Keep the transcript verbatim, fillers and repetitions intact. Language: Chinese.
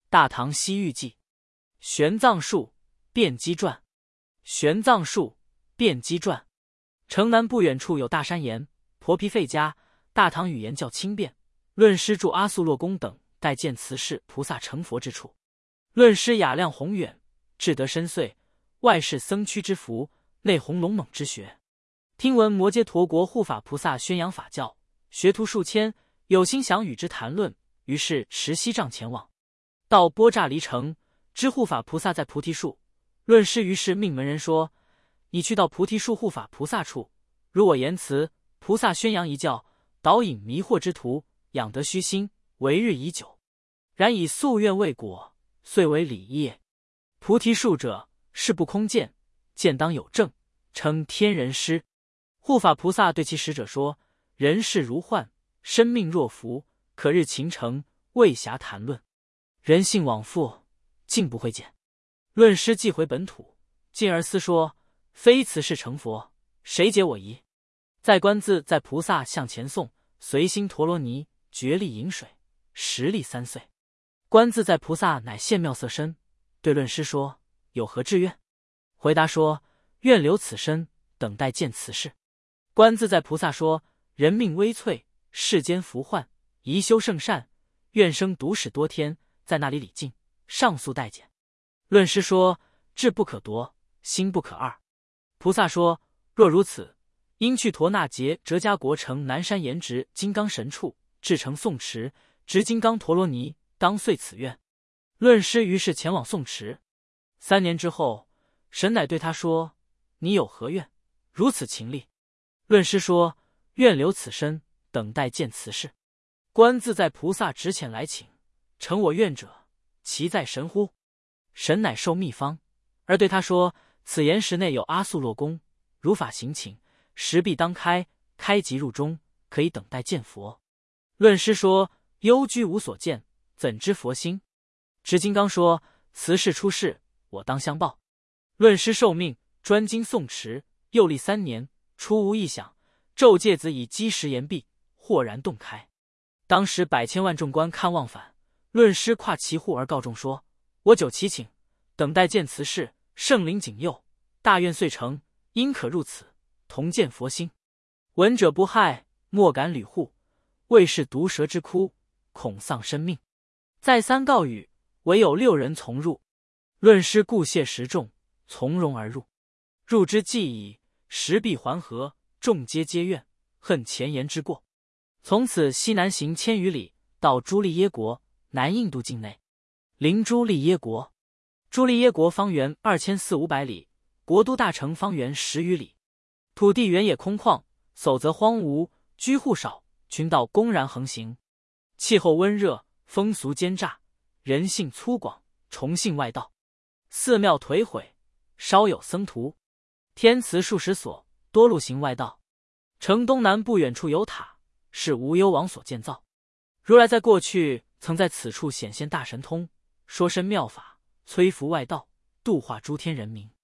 大唐西域记》。玄奘术辩机传。玄奘术辩机传。城南不远处有大山岩，婆毗吠家，大唐语言较轻便。论师住阿速洛宫等待见慈氏菩萨成佛之处。论师雅量宏远，智德深邃，外是僧屈之福，内弘龙猛之学。听闻摩揭陀国护法菩萨宣扬法教，学徒数千，有心想与之谈论，于是持锡杖前往。到波乍离城，知护法菩萨在菩提树。论师于是命门人说：你去到菩提树护法菩萨处，如我言辞，菩萨宣扬一教，导引迷惑之徒，养得虚心，为日已久。然以夙愿未果，遂为礼业。菩提树者，是不空见，见当有证，称天人师。护法菩萨对其使者说：人世如幻，生命若浮，可日勤成，未暇谈论。人性往复，竟不会见。论师即回本土，进而思说：非此世成佛，谁解我疑？在观自在菩萨向前送，随心陀罗尼，决力饮水，时历三岁。观自在菩萨乃现妙色身，对论师说：有何志愿？回答说：愿留此身，等待见慈氏。观自在菩萨说：人命微脆，世间福患，宜修圣善，愿生独使多天，在那里礼敬，上诉待见。论师说：志不可夺，心不可二。菩萨说：若如此，应去陀那杰哲迦国城南山岩直金刚神处，至诚诵持，执金刚陀罗尼，当遂此愿。论师于是前往诵持。三年之后，神乃对他说：你有何愿？如此勤力。论师说：愿留此身，等待见慈氏。观自在菩萨直遣来请，成我愿者，其在神乎？神乃授秘方，而对他说：此岩石内有阿速洛宫，如法行请，石壁当开，开即入中，可以等待见佛。论师说：幽居无所见，怎知佛心？执金刚说：慈氏出世，我当相报。论师受命，专精诵持，又历三年，初无异响，昼戒子以积石岩壁，豁然洞开。当时百千万众观看望返，论师跨其户而告众说：我久祈请，等待见慈氏，圣灵警佑，大愿遂成，因可入此，同见佛心。闻者不害，莫敢履护，为是毒蛇之窟，恐丧生命。再三告语，唯有六人从入。论师顾谢时众，从容而入。入之既已，石壁环合，众皆皆怨，恨前言之过。从此西南行千余里，到朱利耶国，南印度境内。临朱利耶国。朱利耶国方圆二千四五百里，国都大城方圆十余里。土地原野空旷，叟则荒芜，居户少，群盗公然横行。气候温热，风俗奸诈，人性粗犷，崇信外道。寺庙颓毁，稍有僧徒。天祠数十所，多路行外道。城东南不远处有塔，是无忧王所建造。如来在过去曾在此处显现大神通，说身妙法，摧伏外道，度化诸天人民。